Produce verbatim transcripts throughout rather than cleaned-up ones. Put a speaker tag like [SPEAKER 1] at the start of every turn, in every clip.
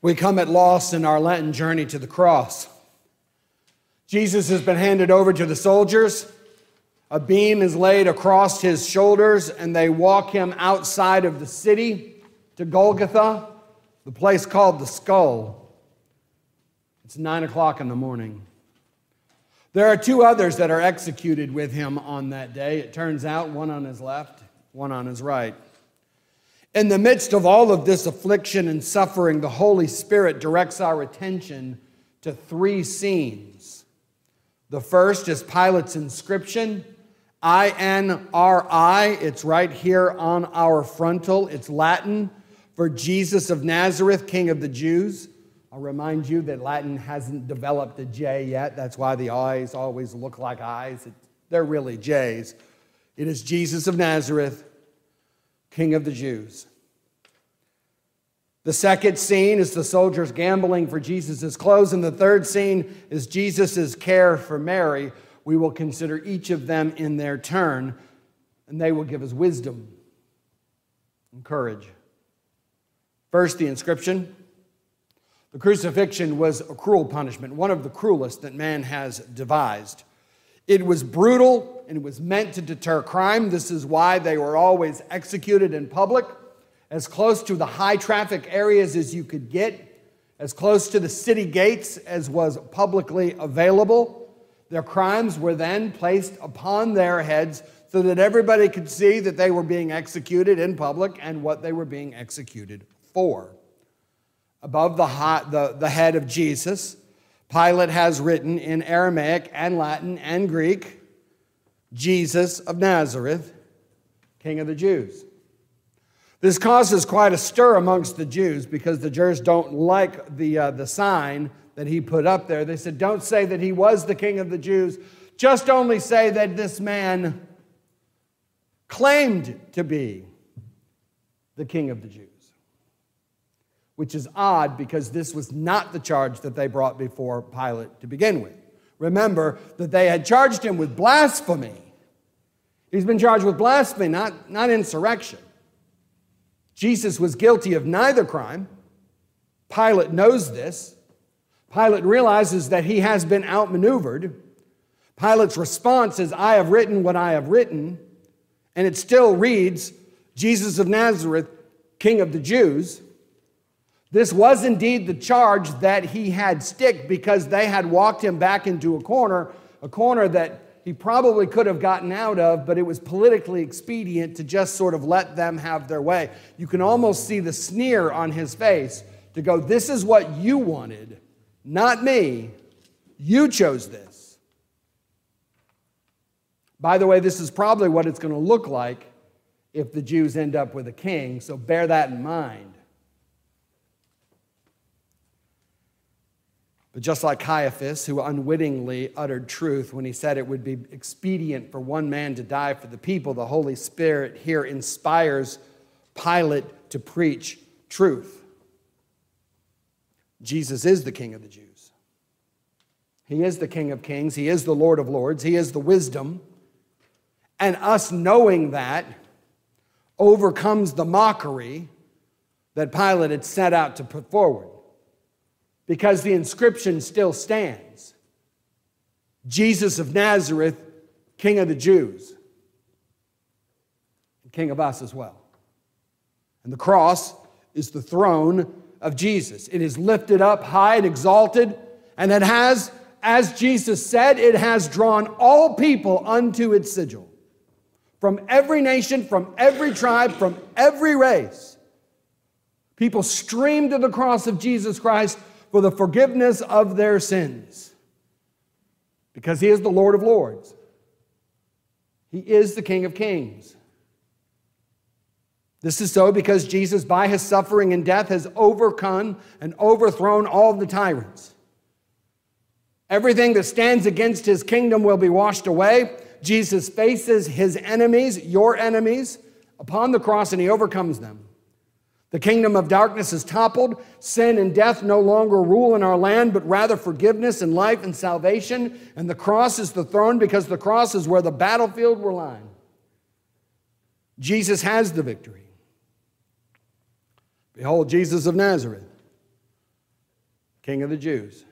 [SPEAKER 1] We come at loss in our Lenten journey to the cross. Jesus has been handed over to the soldiers. A beam is laid across his shoulders, and they walk him outside of the city to Golgotha, the place called the Skull. It's nine o'clock in the morning. There are two others that are executed with him on that day. It turns out one on his left, one on his right. In the midst of all of this affliction and suffering, the Holy Spirit directs our attention to three scenes. The first is Pilate's inscription, I N R I. It's right here on our frontal. It's Latin for Jesus of Nazareth, King of the Jews. I'll remind you that Latin hasn't developed a J yet. That's why the I's always look like I's. They're really J's. It is Jesus of Nazareth, King of the Jews. The second scene is the soldiers gambling for Jesus' clothes, and the third scene is Jesus' care for Mary. We will consider each of them in their turn, and they will give us wisdom and courage. First, the inscription. The crucifixion was a cruel punishment, one of the cruelest that man has devised. It was brutal, and it was meant to deter crime. This is why they were always executed in public, as close to the high traffic areas as you could get, as close to the city gates as was publicly available. Their crimes were then placed upon their heads so that everybody could see that they were being executed in public and what they were being executed for. Above the, high, the, the head of Jesus, Pilate has written in Aramaic and Latin and Greek, Jesus of Nazareth, King of the Jews. This causes quite a stir amongst the Jews because the Jews don't like the, uh, the sign that he put up there. They said, don't say that he was the King of the Jews. Just only say that this man claimed to be the King of the Jews. Which is odd because this was not the charge that they brought before Pilate to begin with. Remember that they had charged him with blasphemy. He's been charged with blasphemy, not, not insurrection. Jesus was guilty of neither crime. Pilate knows this. Pilate realizes that he has been outmaneuvered. Pilate's response is, I have written what I have written. And it still reads, Jesus of Nazareth, King of the Jews. This was indeed the charge that he had stick because they had walked him back into a corner, a corner that he probably could have gotten out of, but it was politically expedient to just sort of let them have their way. You can almost see the sneer on his face to go, this is what you wanted, not me. You chose this. By the way, this is probably what it's going to look like if the Jews end up with a king, so bear that in mind. But just like Caiaphas, who unwittingly uttered truth when he said it would be expedient for one man to die for the people, the Holy Spirit here inspires Pilate to preach truth. Jesus is the King of the Jews. He is the King of Kings. He is the Lord of Lords. He is the wisdom. And us knowing that overcomes the mockery that Pilate had set out to put forward. Because the inscription still stands. Jesus of Nazareth, King of the Jews. And King of us as well. And the cross is the throne of Jesus. It is lifted up high and exalted. And it has, as Jesus said, it has drawn all people unto its sigil. From every nation, from every tribe, from every race. People stream to the cross of Jesus Christ for the forgiveness of their sins. Because he is the Lord of Lords. He is the King of Kings. This is so because Jesus, by his suffering and death, has overcome and overthrown all the tyrants. Everything that stands against his kingdom will be washed away. Jesus faces his enemies, your enemies, upon the cross, and he overcomes them. The kingdom of darkness is toppled. Sin and death no longer rule in our land, but rather forgiveness and life and salvation. And the cross is the throne because the cross is where the battlefield will lie. Jesus has the victory. Behold, Jesus of Nazareth, King of the Jews.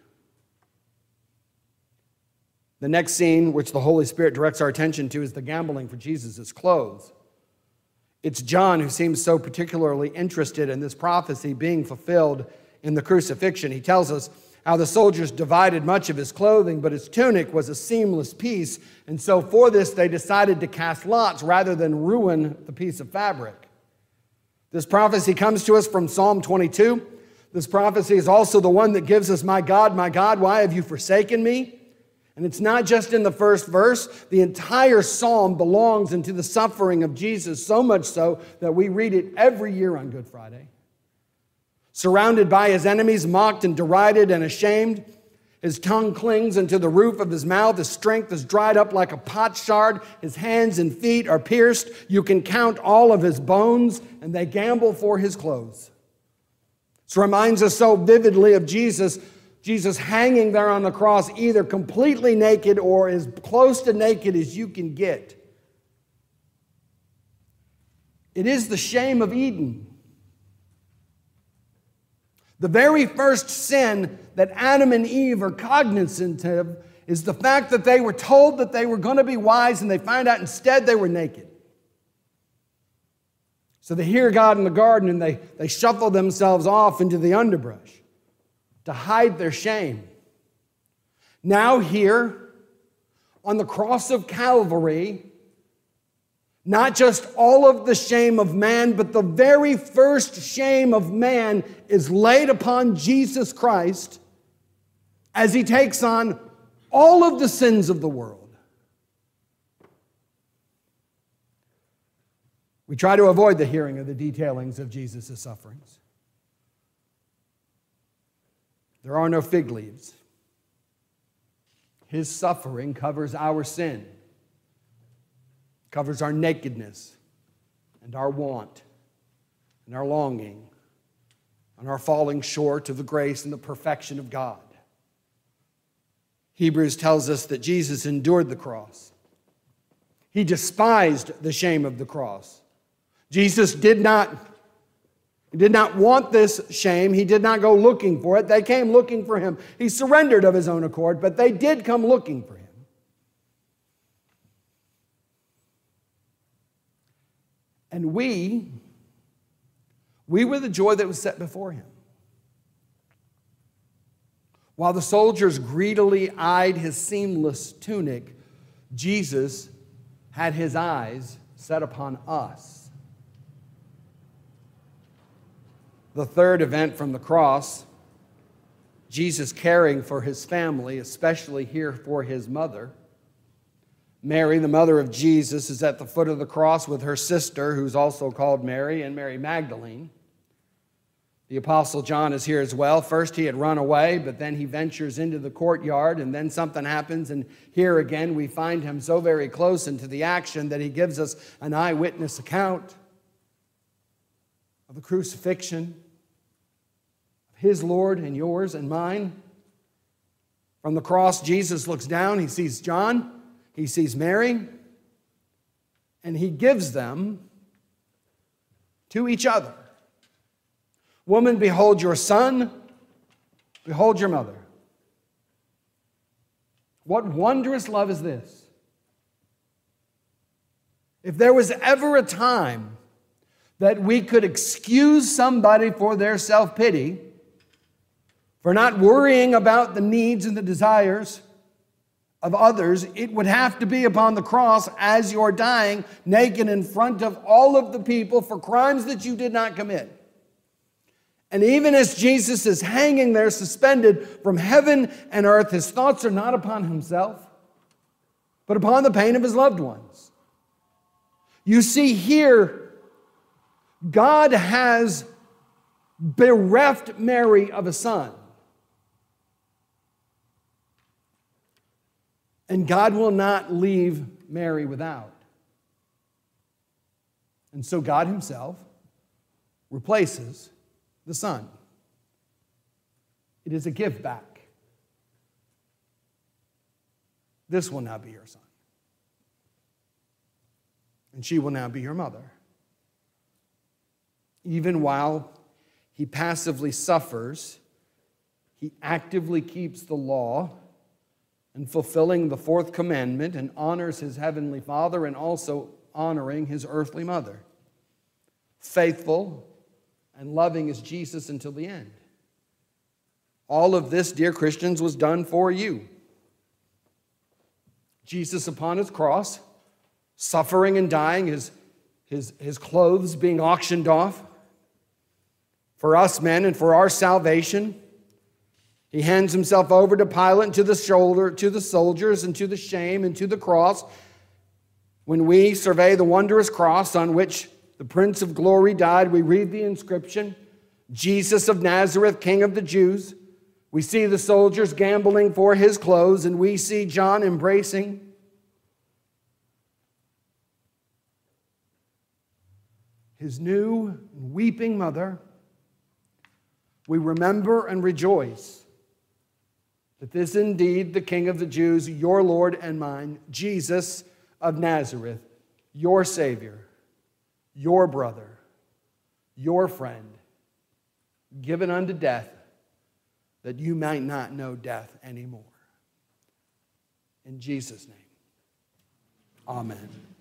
[SPEAKER 1] The next scene, which the Holy Spirit directs our attention to, is the gambling for Jesus' clothes. It's John who seems so particularly interested in this prophecy being fulfilled in the crucifixion. He tells us how the soldiers divided much of his clothing, but his tunic was a seamless piece, and so for this they decided to cast lots rather than ruin the piece of fabric. This prophecy comes to us from Psalm twenty-two. This prophecy is also the one that gives us, "My God, my God, why have you forsaken me?" And it's not just in the first verse. The entire psalm belongs into the suffering of Jesus, so much so that we read it every year on Good Friday. Surrounded by his enemies, mocked and derided and ashamed, his tongue clings unto the roof of his mouth. His strength is dried up like a potsherd. His hands and feet are pierced. You can count all of his bones, and they gamble for his clothes. This reminds us so vividly of Jesus, Jesus hanging there on the cross, either completely naked or as close to naked as you can get. It is the shame of Eden. The very first sin that Adam and Eve are cognizant of is the fact that they were told that they were going to be wise and they find out instead they were naked. So they hear God in the garden and they, they shuffle themselves off into the underbrush to hide their shame. Now here, on the cross of Calvary, not just all of the shame of man, but the very first shame of man is laid upon Jesus Christ as he takes on all of the sins of the world. We try to avoid the hearing of the detailings of Jesus' sufferings. There are no fig leaves. His suffering covers our sin, covers our nakedness and our want and our longing and our falling short of the grace and the perfection of God. Hebrews tells us that Jesus endured the cross. He despised the shame of the cross. Jesus did not, did not want this shame. He did not go looking for it. They came looking for him. He surrendered of his own accord, but they did come looking for him. And we, we were the joy that was set before him. While the soldiers greedily eyed his seamless tunic, Jesus had his eyes set upon us. The third event from the cross, Jesus caring for his family, especially here for his mother. Mary, the mother of Jesus, is at the foot of the cross with her sister, who's also called Mary, and Mary Magdalene. The Apostle John is here as well. First he had run away, but then he ventures into the courtyard, and then something happens, and here again we find him so very close into the action that he gives us an eyewitness account of the crucifixion of his Lord and yours and mine. From the cross, Jesus looks down, he sees John, he sees Mary, and he gives them to each other. Woman, behold your son, behold your mother. What wondrous love is this? If there was ever a time that we could excuse somebody for their self-pity, for not worrying about the needs and the desires of others, it would have to be upon the cross as you're dying, naked in front of all of the people for crimes that you did not commit. And even as Jesus is hanging there suspended from heaven and earth, his thoughts are not upon himself, but upon the pain of his loved ones. You see here, God has bereft Mary of a son. And God will not leave Mary without. And so God himself replaces the son. It is a give back. This will now be your son. And she will now be your mother. Even while he passively suffers, He actively keeps the law and fulfilling the fourth commandment and honors his heavenly Father and also honoring his earthly mother. Faithful and loving is Jesus until the end. All of this, dear Christians, was done for you. Jesus upon his cross, suffering and dying, his, his, his clothes being auctioned off for us men and for our salvation. He hands himself over to Pilate and to the shoulder, to the soldiers and to the shame and to the cross. When we survey the wondrous cross on which the Prince of Glory died, we read the inscription, Jesus of Nazareth, King of the Jews. We see the soldiers gambling for his clothes, and we see John embracing his new weeping mother. We remember and rejoice that this is indeed the King of the Jews, your Lord and mine, Jesus of Nazareth, your Savior, your brother, your friend, given unto death, that you might not know death anymore. In Jesus' name, amen.